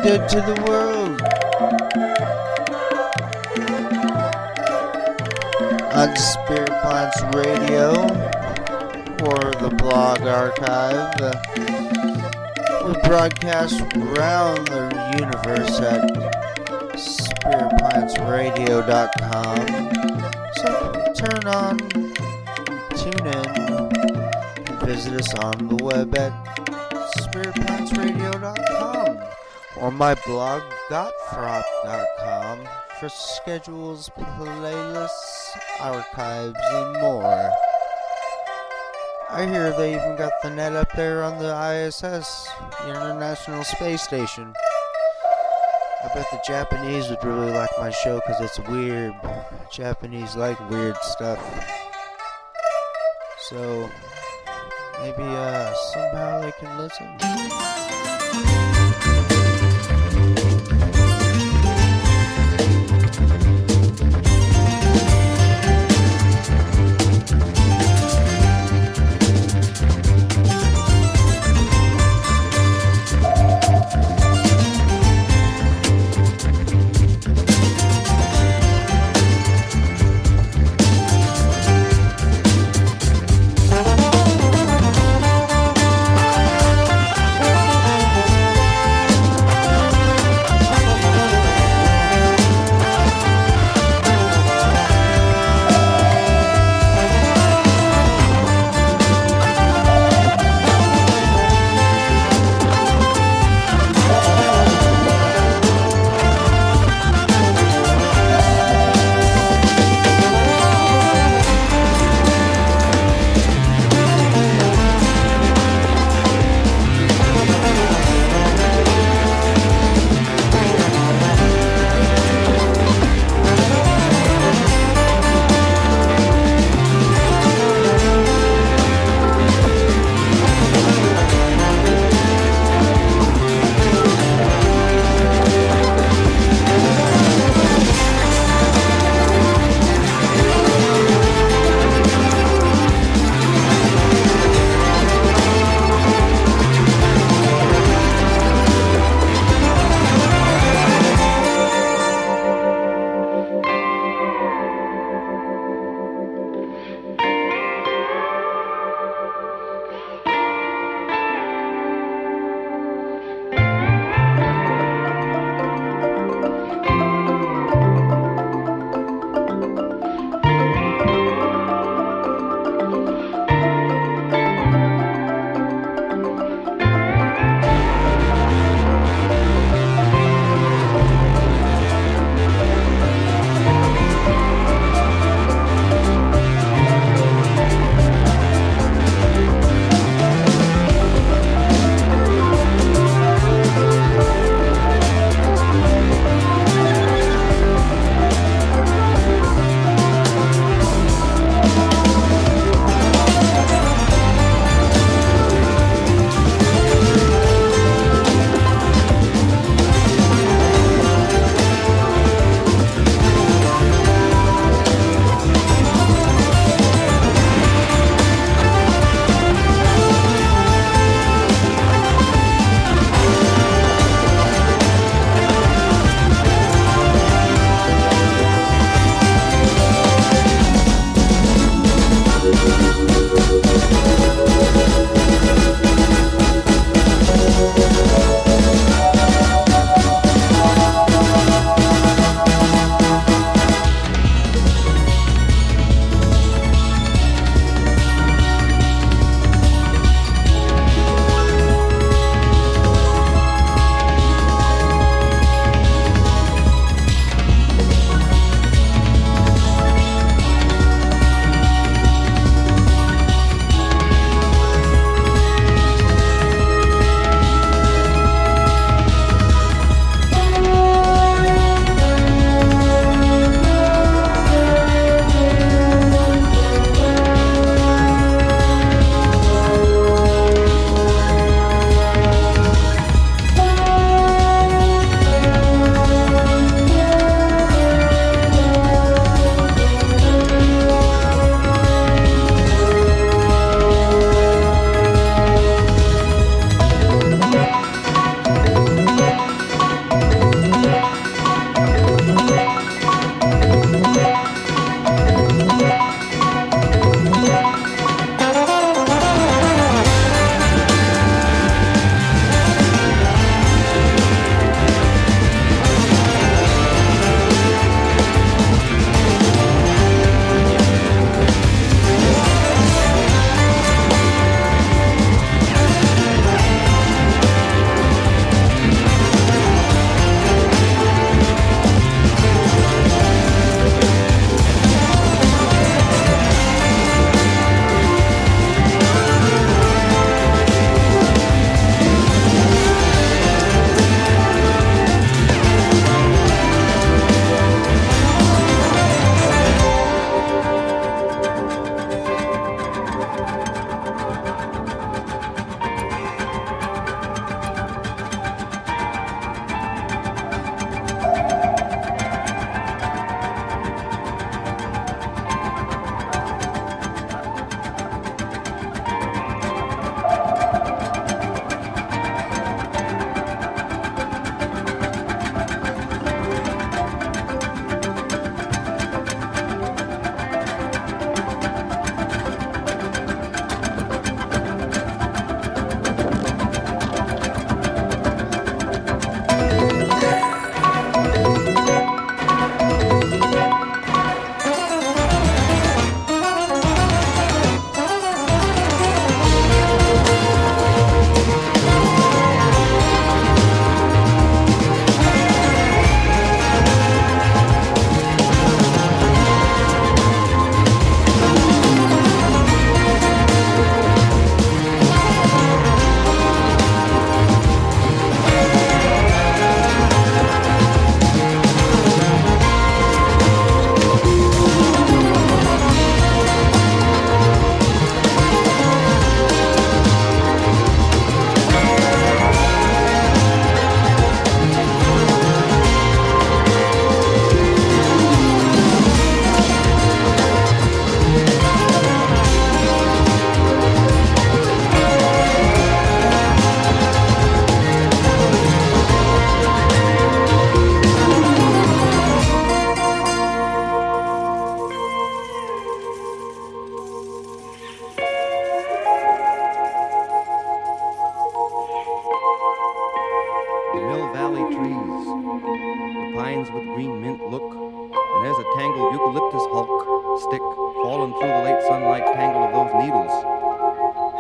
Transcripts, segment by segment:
connected to the world on Spirit Plants Radio or the blog archive. We broadcast around the universe at spiritplantsradio.com. So turn on, tune in, and visit us on the web at spiritplantsradio.com or my blog gottfrop.com for schedules, playlists, archives, and more. I hear they even got the net up there on the ISS, the International Space Station. I bet the Japanese would really like my show because it's weird. Japanese like weird stuff. So, maybe somehow they can listen.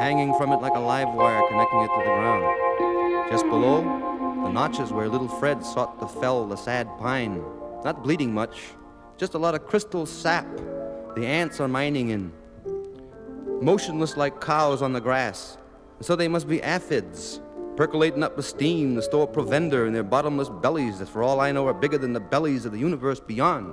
hanging from it like a live wire connecting it to the ground. Just below, the notches where little Fred sought to fell the sad pine. Not bleeding much, just a lot of crystal sap the ants are mining in. Motionless like cows on the grass. And so they must be aphids, percolating up the steam to store provender in their bottomless bellies that for all I know are bigger than the bellies of the universe beyond.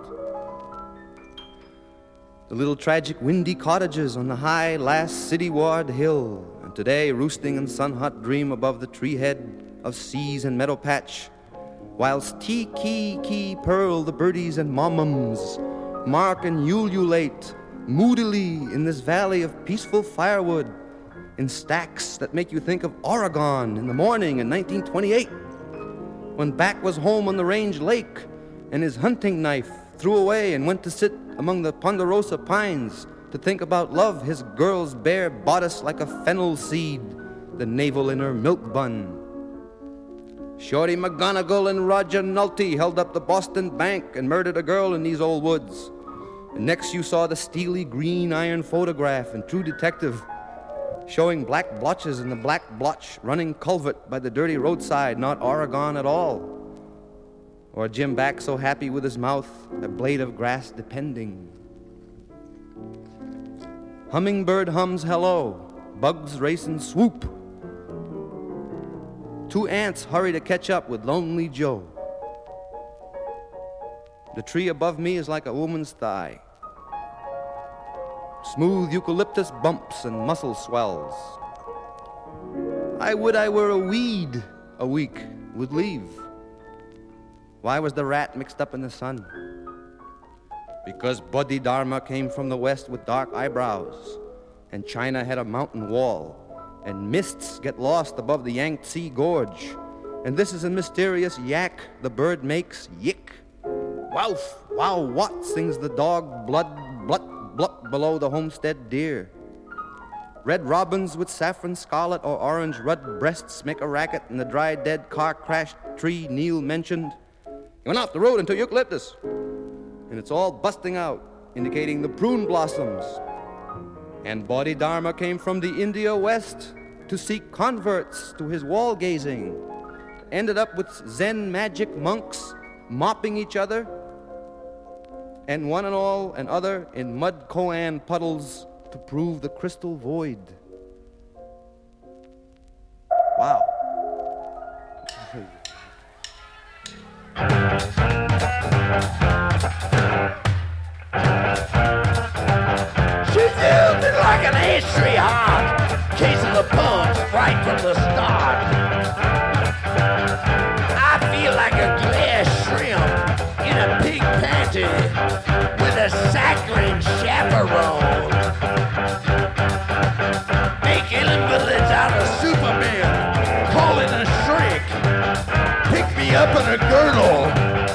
The little tragic windy cottages on the high last city-ward hill, and today roosting in sun-hot dream above the tree-head of seas and meadow patch, whilst tee-kee-kee purl the birdies and mommums, mark and ululate moodily in this valley of peaceful firewood, in stacks that make you think of Oregon in the morning in 1928, when Back was home on the range lake and his hunting knife threw away and went to sit among the ponderosa pines to think about love, his girl's bare bodice like a fennel seed, the navel in her milk bun. Shorty McGonigal and Roger Nulty held up the Boston Bank and murdered a girl in these old woods. And next you saw the steely green iron photograph in True Detective, showing black blotches in the black blotch running culvert by the dirty roadside, not Oregon at all. Or Jim Back so happy with his mouth, a blade of grass depending. Hummingbird hums hello, bugs race and swoop. Two ants hurry to catch up with Lonely Joe. The tree above me is like a woman's thigh. Smooth eucalyptus bumps and muscle swells. I would I were a weed, a week would leave. Why was the rat mixed up in the sun? Because Bodhidharma came from the west with dark eyebrows, and China had a mountain wall, and mists get lost above the Yangtze Gorge, and this is a mysterious yak the bird makes yick. Woof, wow, what, sings the dog, blood, blut, blut below the homestead deer. Red robins with saffron scarlet or orange red breasts make a racket in the dry dead car crashed tree Neil mentioned. He went off the road into eucalyptus, and it's all busting out, indicating the prune blossoms. And Bodhidharma came from the India West to seek converts to his wall gazing. Ended up with Zen magic monks mopping each other, and one and all and other in mud koan puddles to prove the crystal void. Wow. She's used it like an ashtray heart, case of the punch right from the start. I feel like a glass shrimp in a pig panty with a saccharine chaperone. Make invalids out of Superman, call it a shrink. Pick me up in a girdle.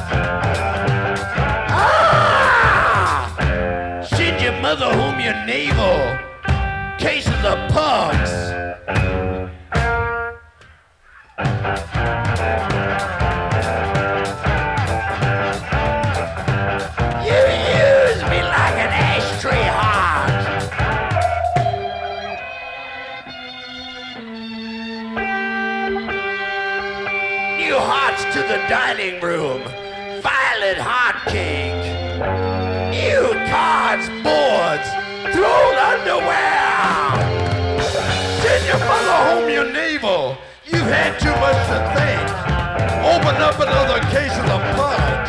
Send your mother home your navel, case of the pugs. You use me like an ashtray heart. New hearts to the dining room, violet hot cake. New cards, boards, thrown underwear. Send your mother home your navel. You've had too much to think. Open up another case of the pugs.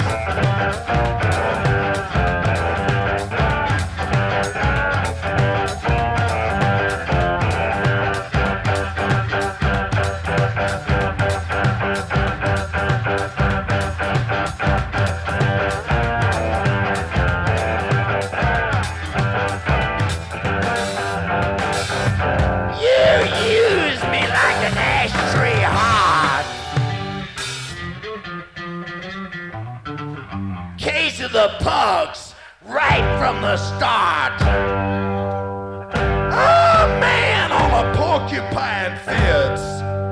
The pugs right from the start. Oh man, all the porcupine fits.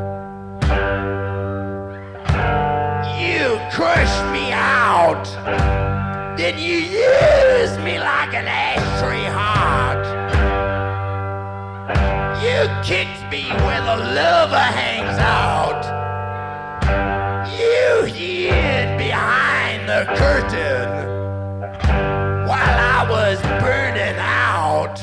You crushed me out. Then you used me like an ashtray heart. You kicked me where the lover hangs out. You hid behind the curtain while I was burning out.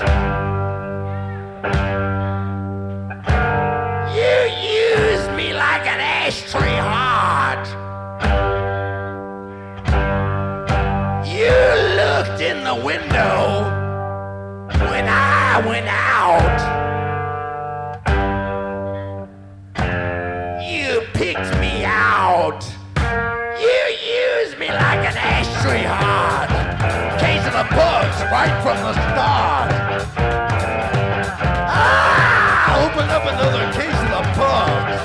You used me like an ashtray heart. You looked in the window when I went out. You picked me out. You used me like an ashtray heart. Case of the bugs right from the start. Open up another case of the bugs.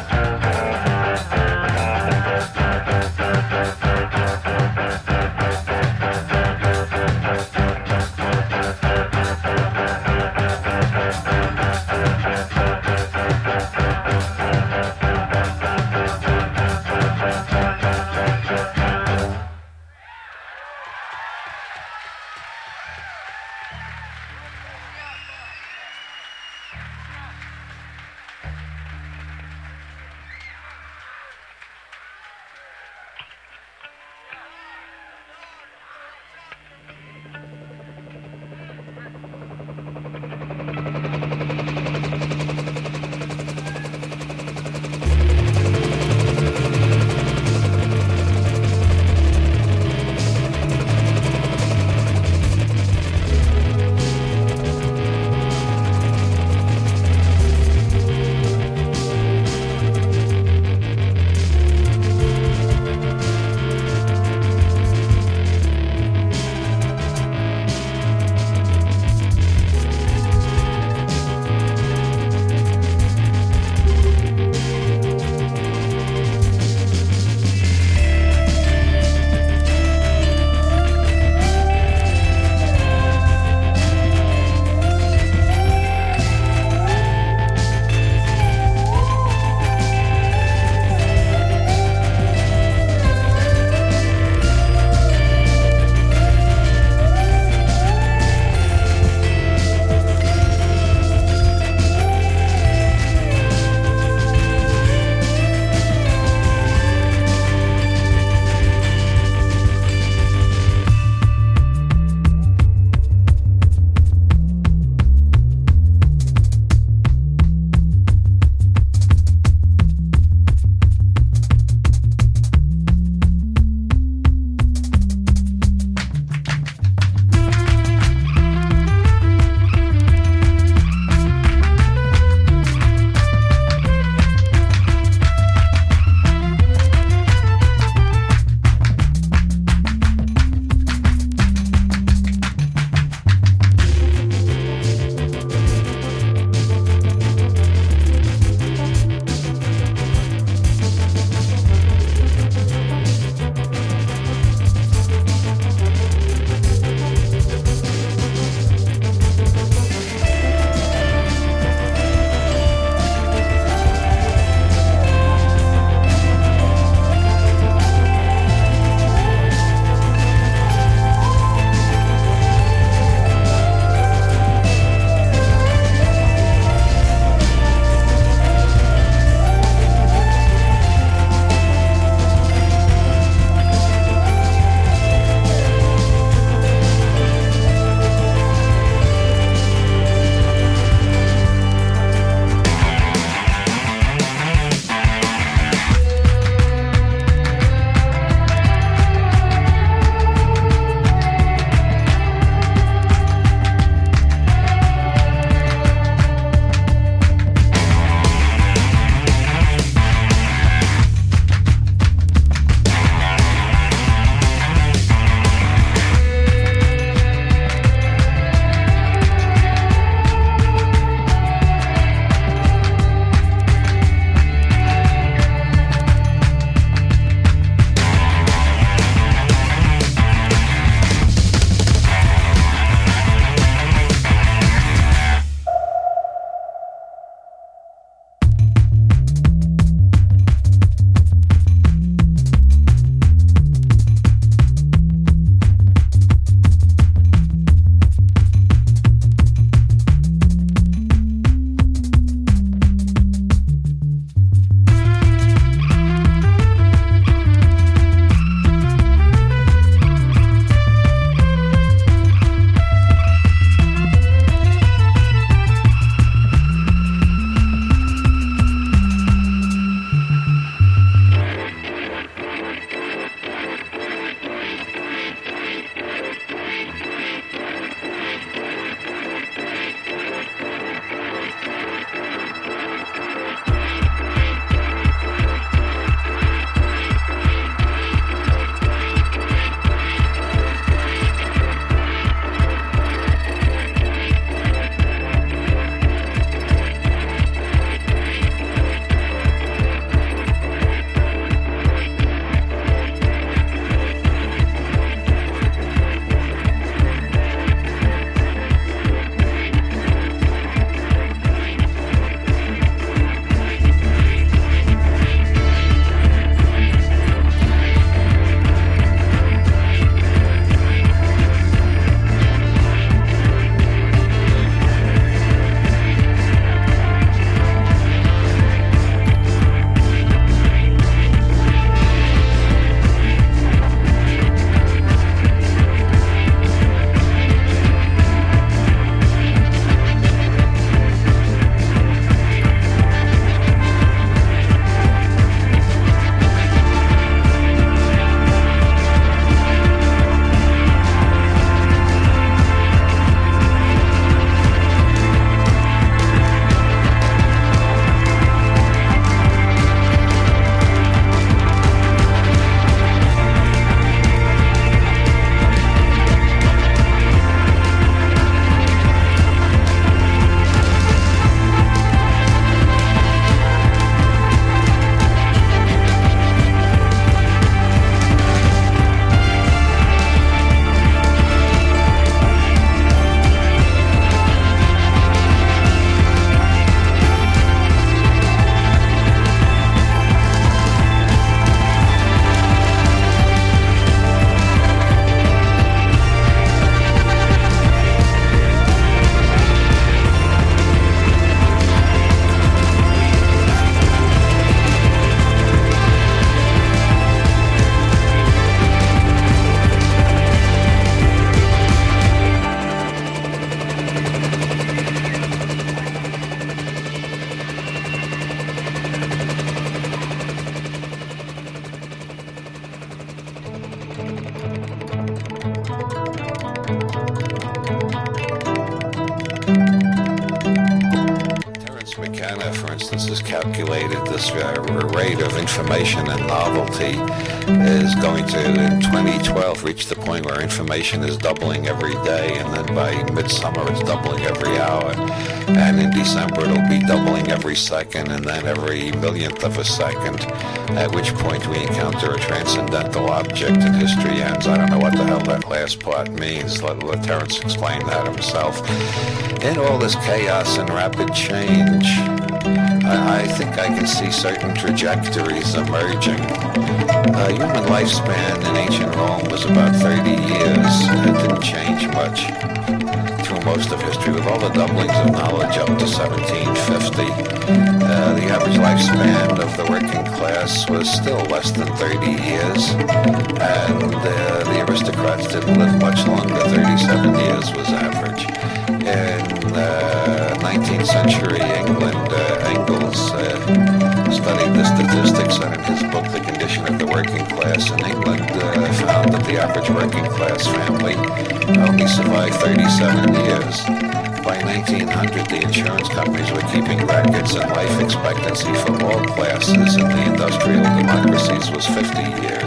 China, for instance, has calculated this rate of information and novelty is going to, in 2012, reach the point where information is doubling every day, and then by midsummer it's doubling every hour, and in December it'll be doubling every second, and then every millionth of a second, at which point we encounter a transcendental object and history ends. I don't know what the hell that last part means. Let Terence explain that himself. In all this chaos and rapid change, I think I can see certain trajectories emerging. Human lifespan in ancient Rome was about 30 years. It didn't change much through most of history, with all the doublings of knowledge up to 1750. The average lifespan of the working class was still less than 30 years, and the aristocrats didn't live much longer. 37 years was average. In 19th century England, Engels studied the statistics, and in his book, The Condition of the Working Class in England, found that the average working class family only survived 37 years. By 1900, the insurance companies were keeping records, and life expectancy for all classes in the industrial democracies was 50 years.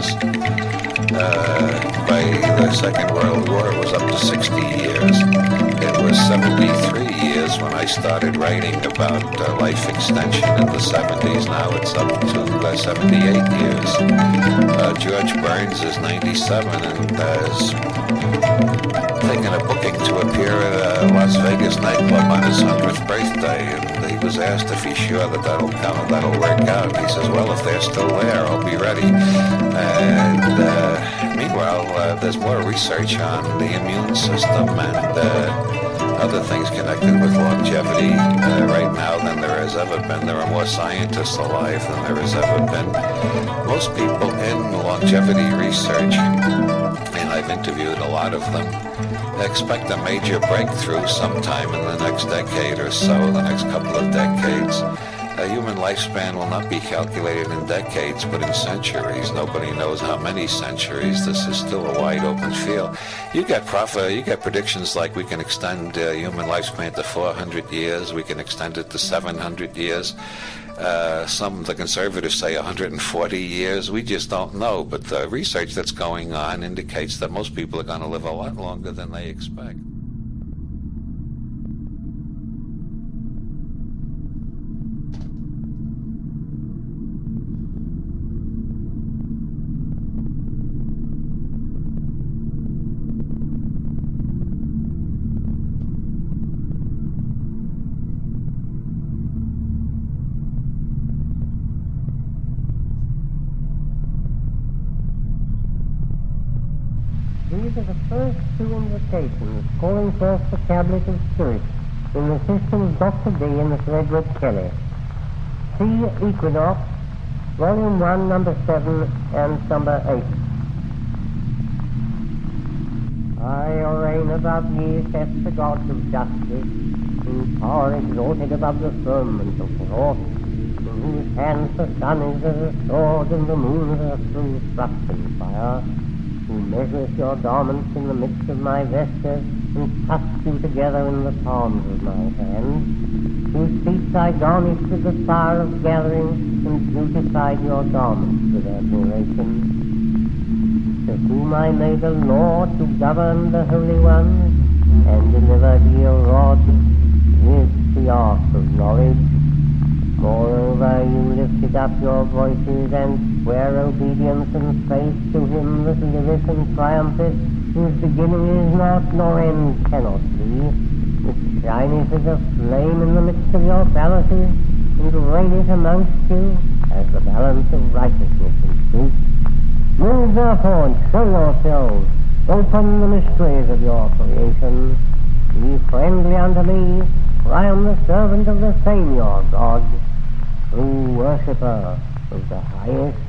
By the Second World War, it was up to 60 years. It was 73 years when I started writing about life extension in the 70s. Now it's up to 78 years. George Burns is 97 and has taken a booking to appear at a Las Vegas nightclub on his 100th birthday, and he was asked if he's sure that that'll work out. He says, well, if they're still there, I'll be ready. And meanwhile, there's more research on the immune system and other things connected with longevity right now than there has ever been. There are more scientists alive than there has ever been. Most people in longevity research, and I've interviewed a lot of them, expect a major breakthrough sometime in the next decade or so, the next couple of decades. A human lifespan will not be calculated in decades, but in centuries. Nobody knows how many centuries. This is still a wide open field. You get predictions like we can extend human lifespan to 400 years. We can extend it to 700 years. Some of the conservatives say 140 years. We just don't know. But the research that's going on indicates that most people are going to live a lot longer than they expect. These are the first two invitations calling forth the tablet of spirit in the system of Dr. D. and Mr. Edward Kelly. See Equinox, Volume 1, Number 7 and Number 8. I reign above ye, saith the God of justice, whose power exalted above the firmament of the north, in whose hands the sun is as a sword and the moon as a true thrusting fire, who measures your garments in the midst of my vesture, and tufts you together in the palms of my hand, whose feet I garnish with the fire of gathering, and beautified your garments with admiration, to whom I made a law to govern the holy ones, and delivered ye a rod with the ark of knowledge. Moreover, you lifted up your voices and sware obedience and faith to him that liveth and triumpheth, whose beginning is not, nor end cannot be, which shineth as a flame in the midst of your palaces, and reigneth amongst you as the balance of righteousness and truth. Move therefore and show yourselves, open the mysteries of your creation, be friendly unto me, for I am the servant of the same your God, true worshipper of the highest.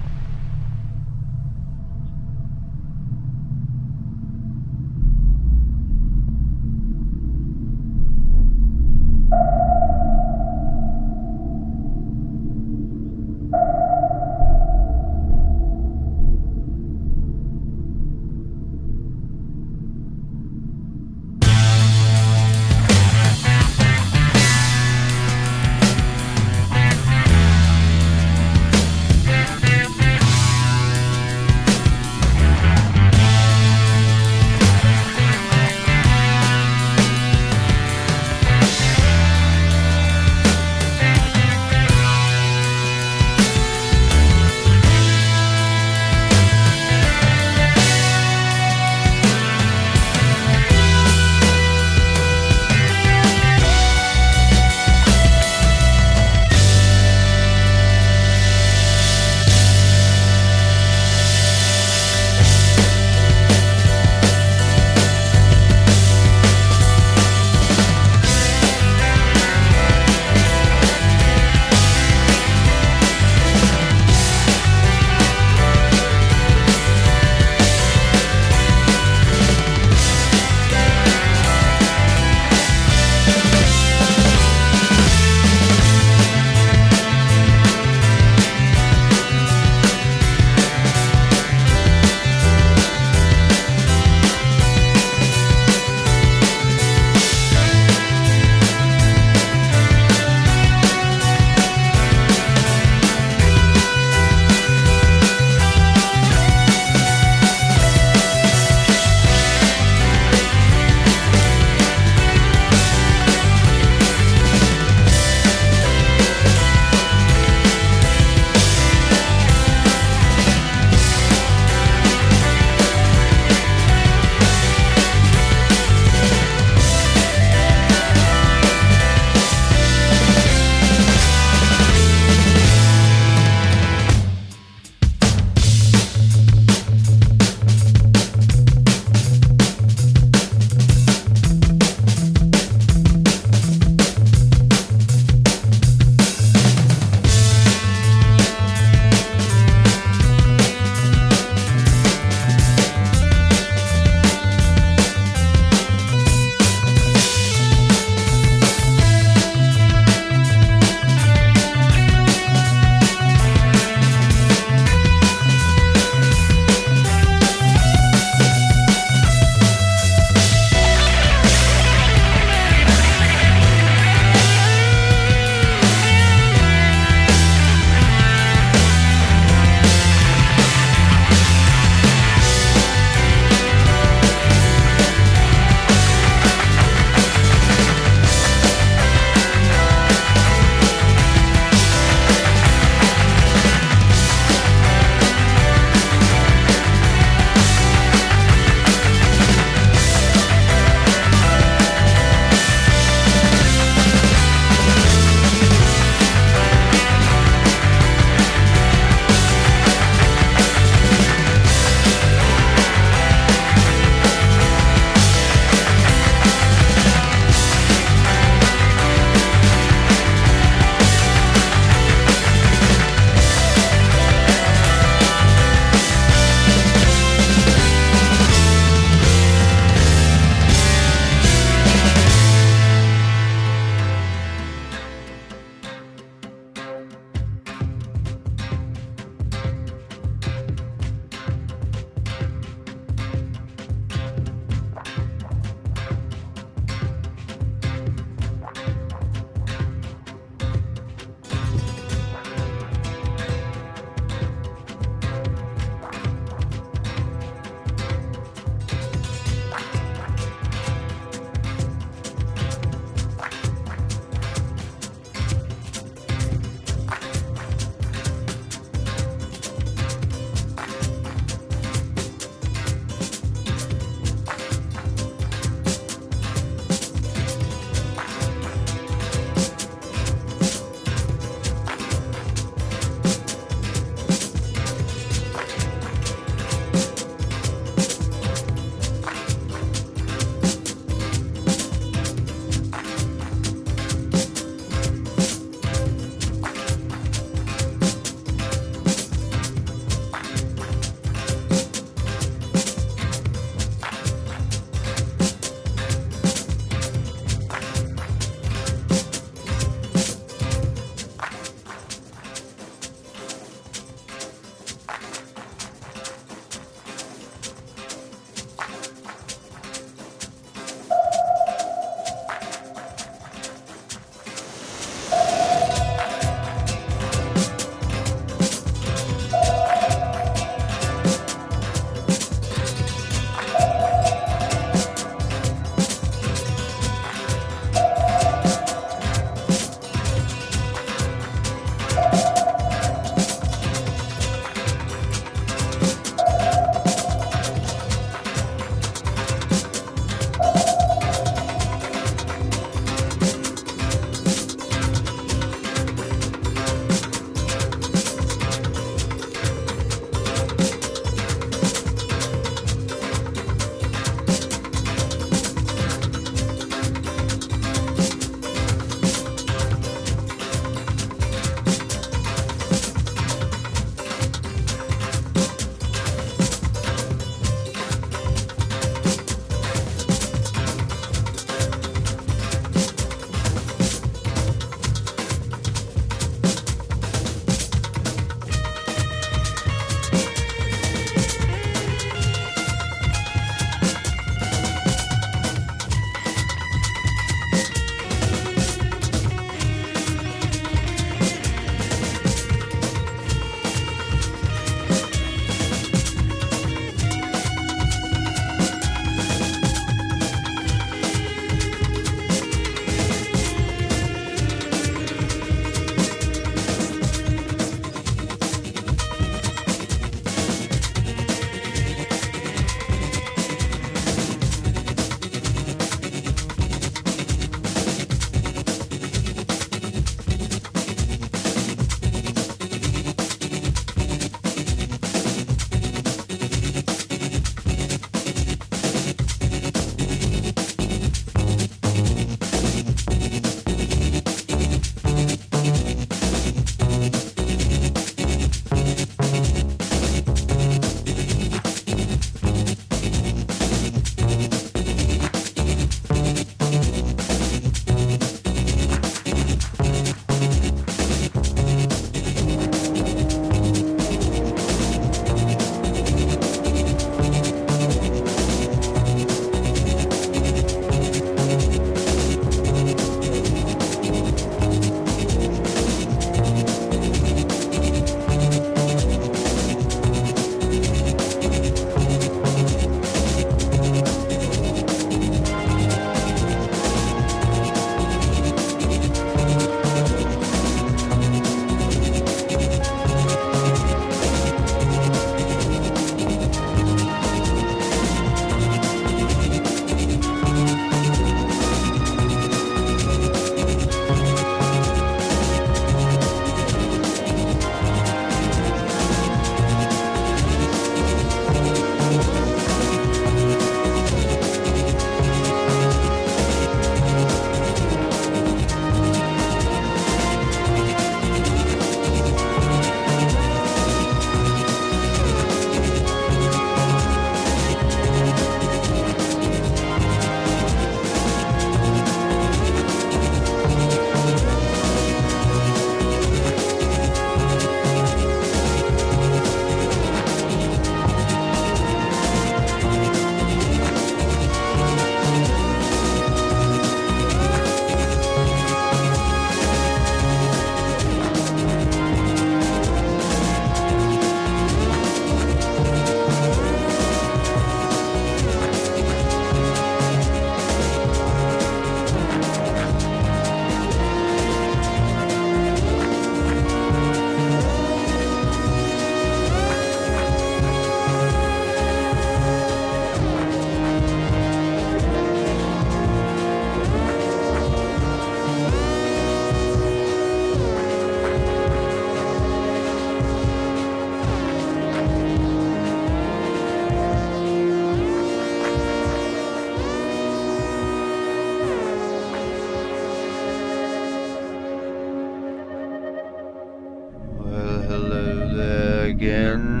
again.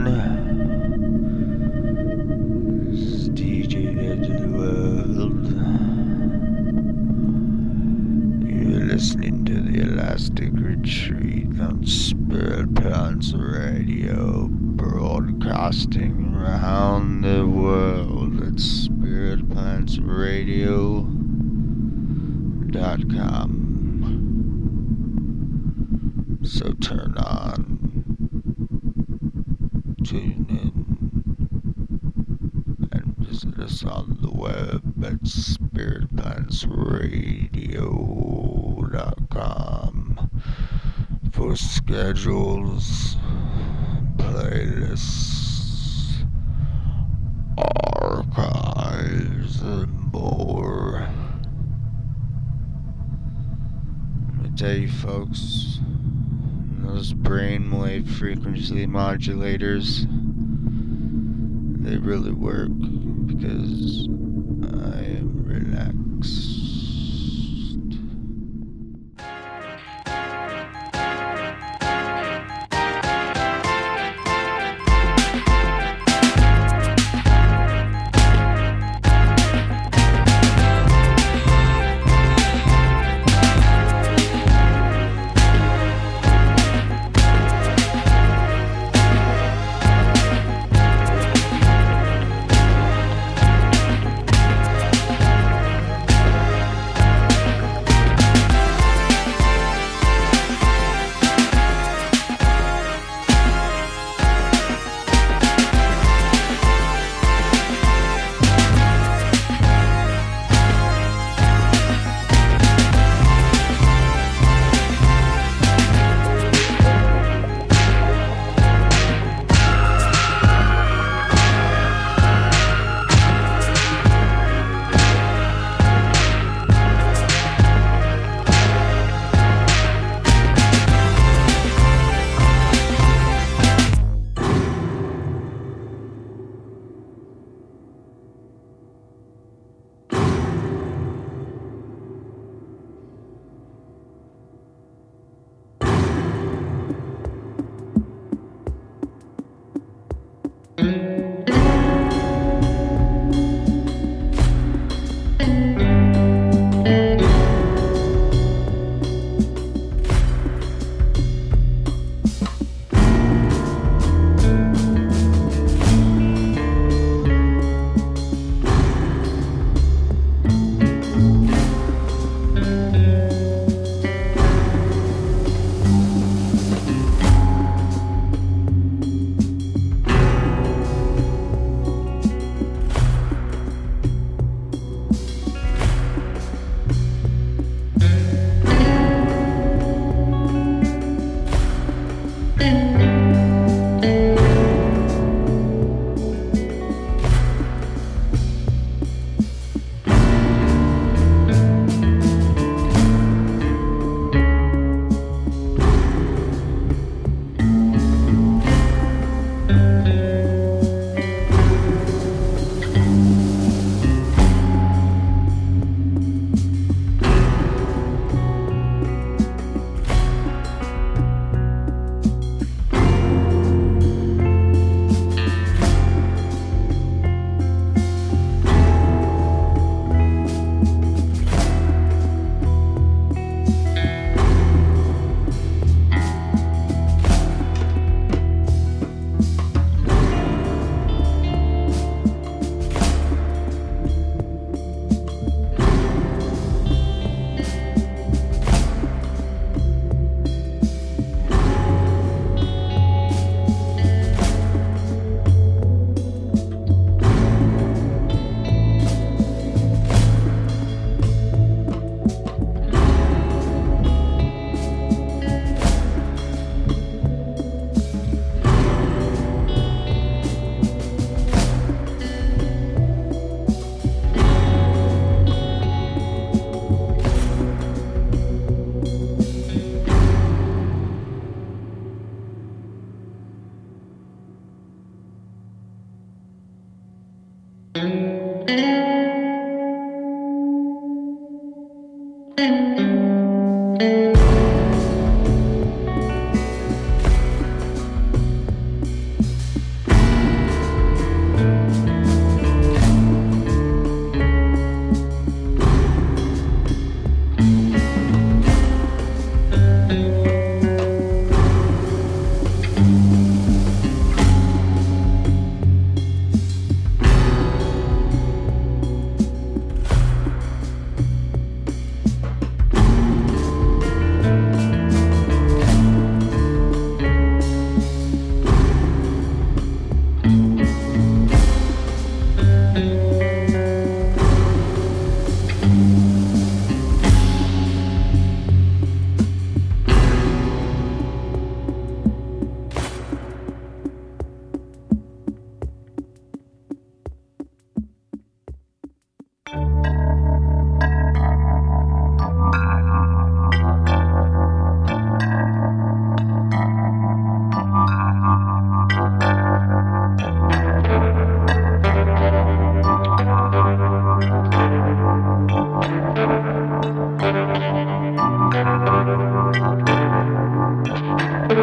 This is DJ Edge of the World. You're listening to the Elastic Retreat on Spirit Plants Radio, broadcasting around the world at spiritplantsradio.com. So turn on, tune in, and visit us on the web at spiritplantsradio.com for schedules, playlists, archives, and more. Let me tell you, folks, those brainwave frequency modulators, they really work because I am relaxed.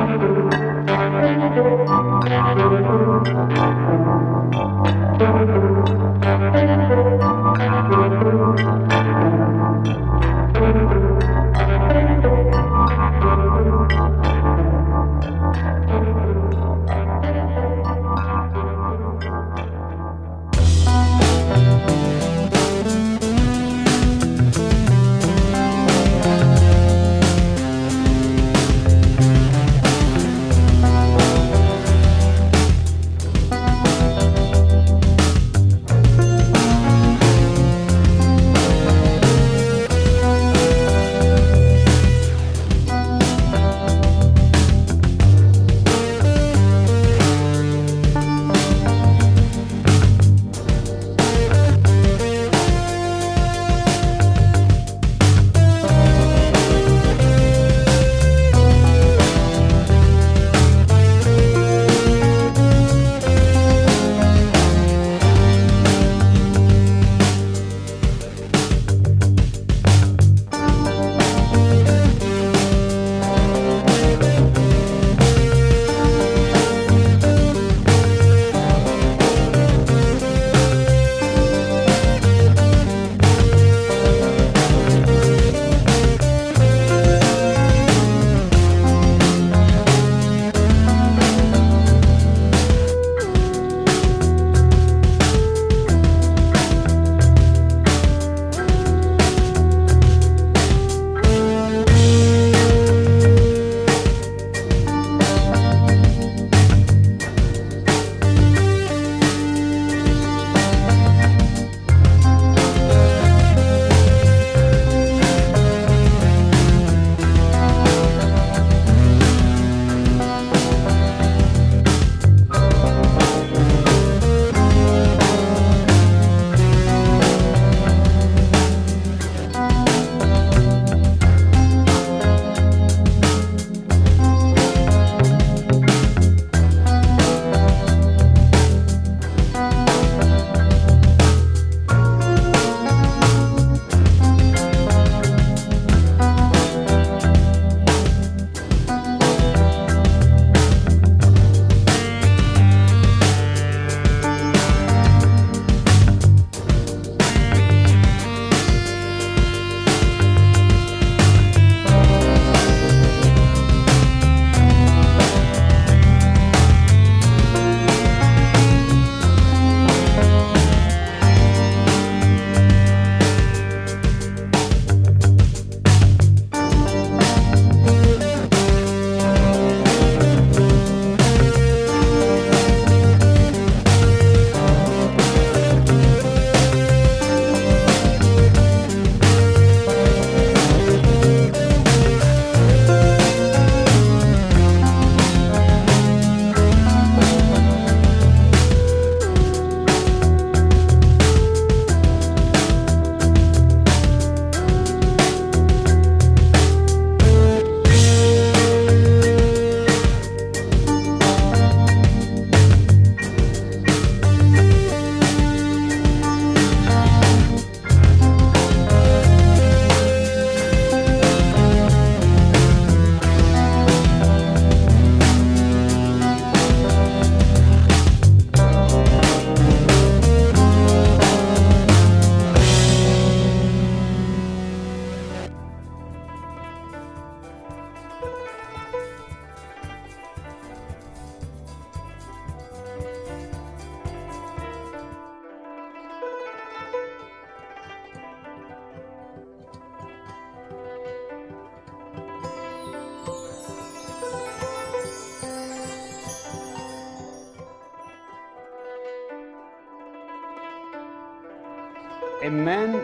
A man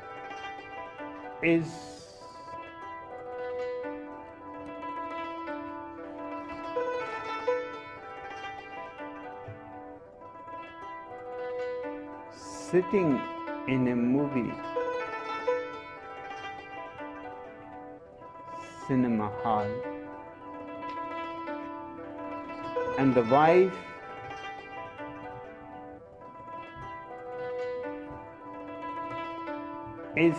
is sitting in a movie cinema hall, and the wife is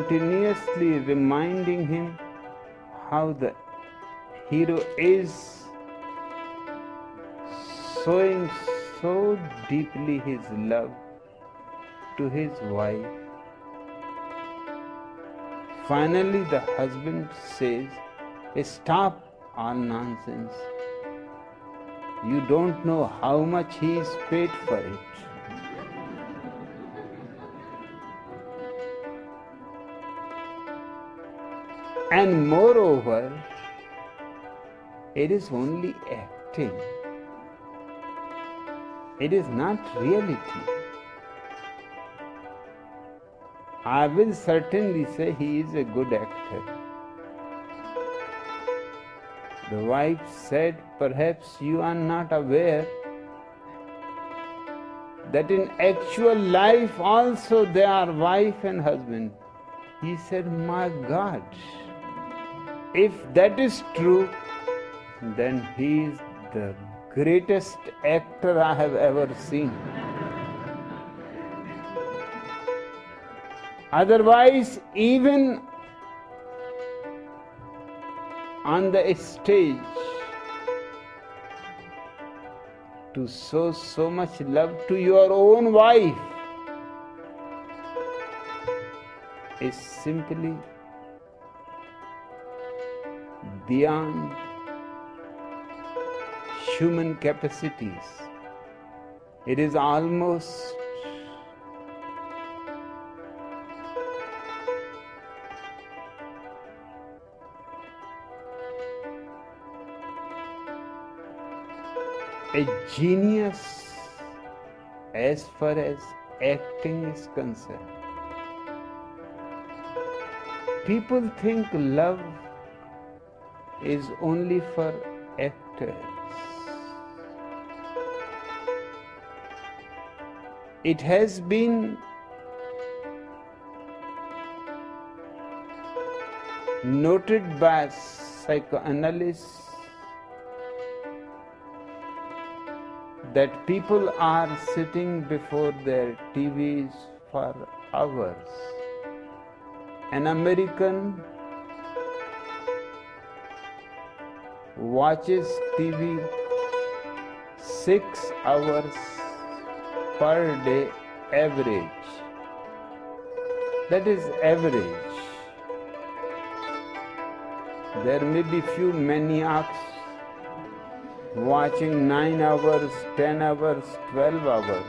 continuously reminding him how the hero is showing so deeply his love to his wife. Finally, the husband says, "Stop all nonsense. You don't know how much he is paid for it." And moreover, it is only acting. It is not reality. I will certainly say he is a good actor. The wife said, "Perhaps you are not aware that in actual life also they are wife and husband." He said, "My God, if that is true, then he is the greatest actor I have ever seen. Otherwise, even on the stage, to show so much love to your own wife is simply beyond human capacities. It is almost a genius as far as acting is concerned. People think love is only for actors. It has been noted by psychoanalysts that people are sitting before their TVs for hours. An American watches TV 6 hours per day average. That is average. There may be few maniacs watching 9 hours, 10 hours, 12 hours.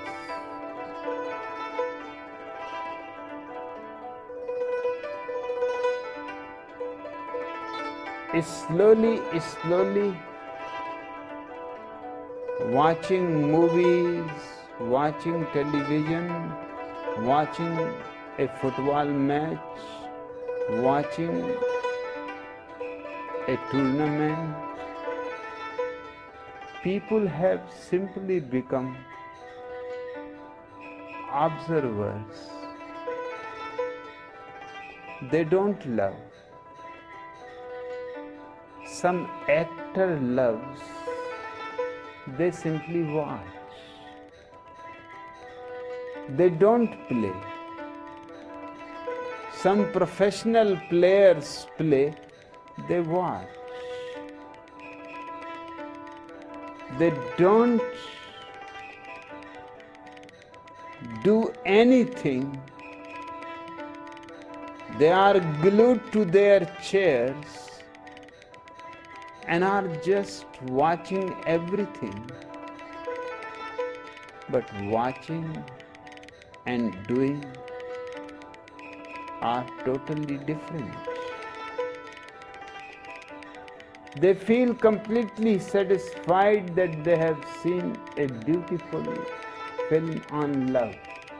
Slowly watching movies, watching television, watching a football match, watching a tournament, people have simply become observers. They don't love. Some actor loves, they simply watch. They don't play. Some professional players play, they watch. They don't do anything. They are glued to their chairs and are just watching everything. But watching and doing are totally different. They feel completely satisfied that they have seen a beautiful film on love.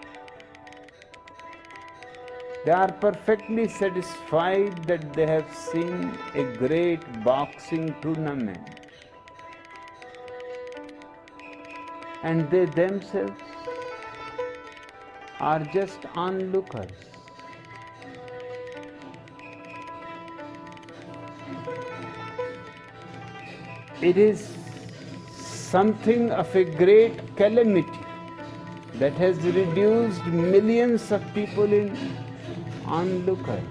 They are perfectly satisfied that they have seen a great boxing tournament. And they themselves are just onlookers. It is something of a great calamity that has reduced millions of people in onlookers.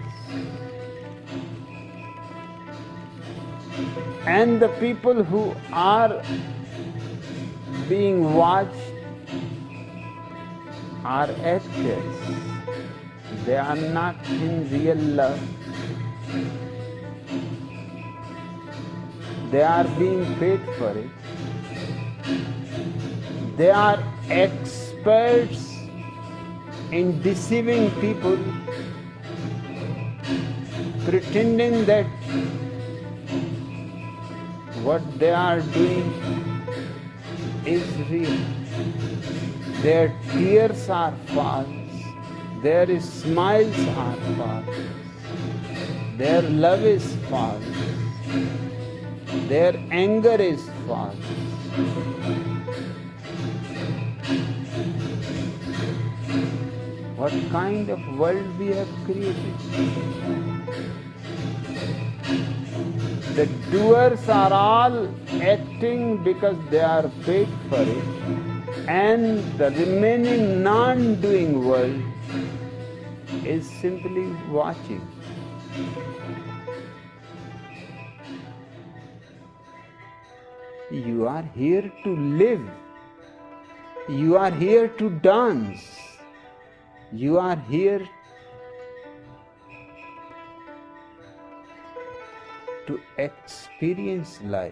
And the people who are being watched are actors. They are not in real love. They are being paid for it. They are experts in deceiving people, pretending that what they are doing is real. Their tears are false. Their smiles are false. Their love is false. Their anger is false. What kind of world we have created? The doers are all acting because they are paid for it, and the remaining non-doing world is simply watching. You are here to live. You are here to dance. You are here to experience life.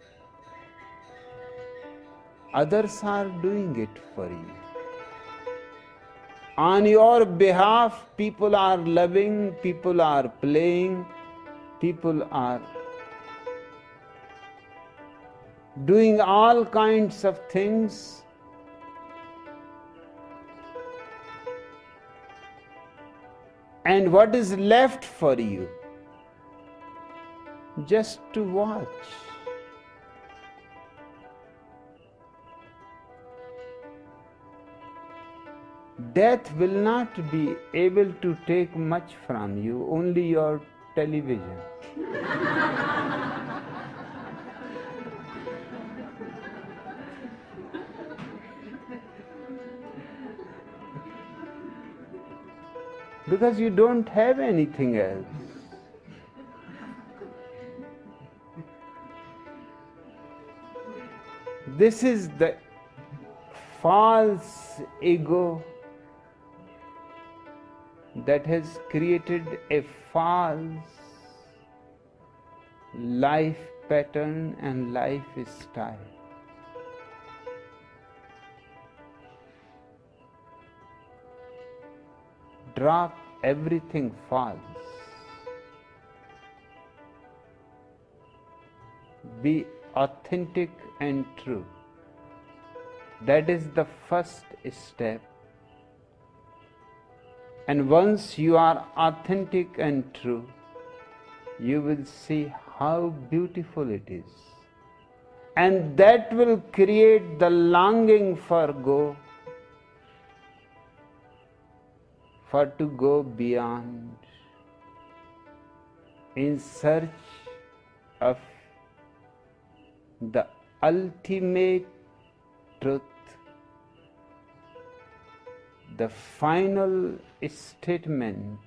Others are doing it for you. On your behalf, people are loving, people are playing, people are doing all kinds of things. And what is left for you? Just to watch. Death will not be able to take much from you, only your television. Because you don't have anything else. This is the false ego that has created a false life pattern and lifestyle. Drop everything false. Be authentic and true. That is the first step. And once you are authentic and true, you will see how beautiful it is. And that will create the longing for to go beyond, in search of the ultimate truth, the final statement,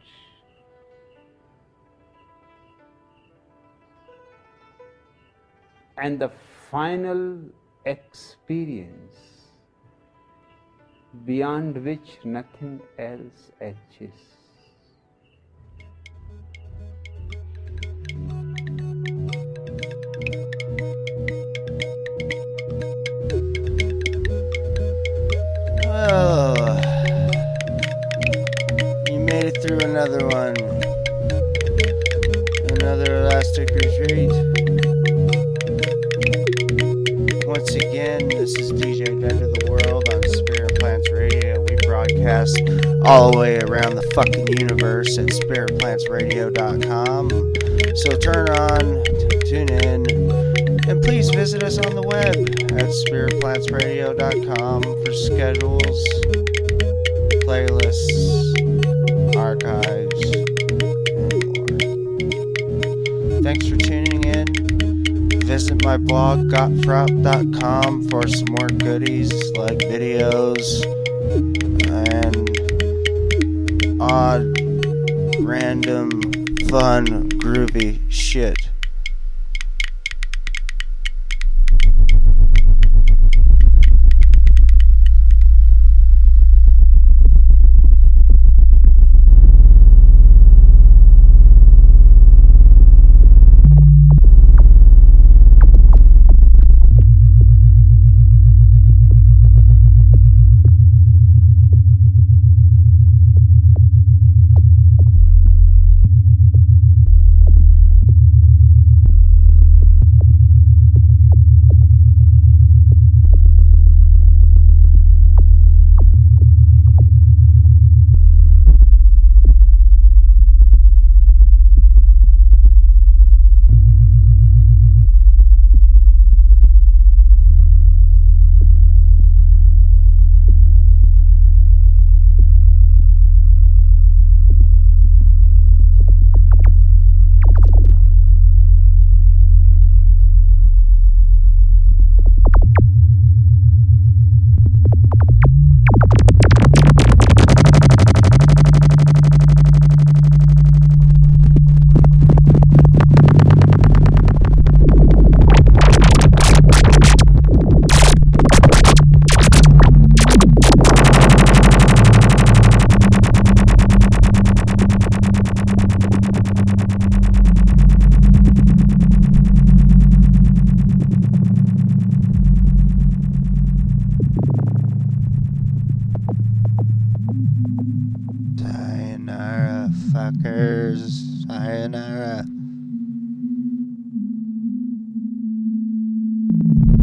and the final experience beyond which nothing else exists. Oh, you made it through another one. Another Elastic Retreat. Once again, this is DJ Dead of the World on Spirit Plants Radio. We broadcast all the way around the fucking universe at spiritplantsradio.com. So turn on, tune in, and please visit us on the web at spiritplantsradio.com for schedules, playlists, archives, and more. Thanks for tuning in. Visit my blog, gottfrop.com, for some more goodies like videos and odd, random, fun, groovy shit. Skinwalkers. Sayonara.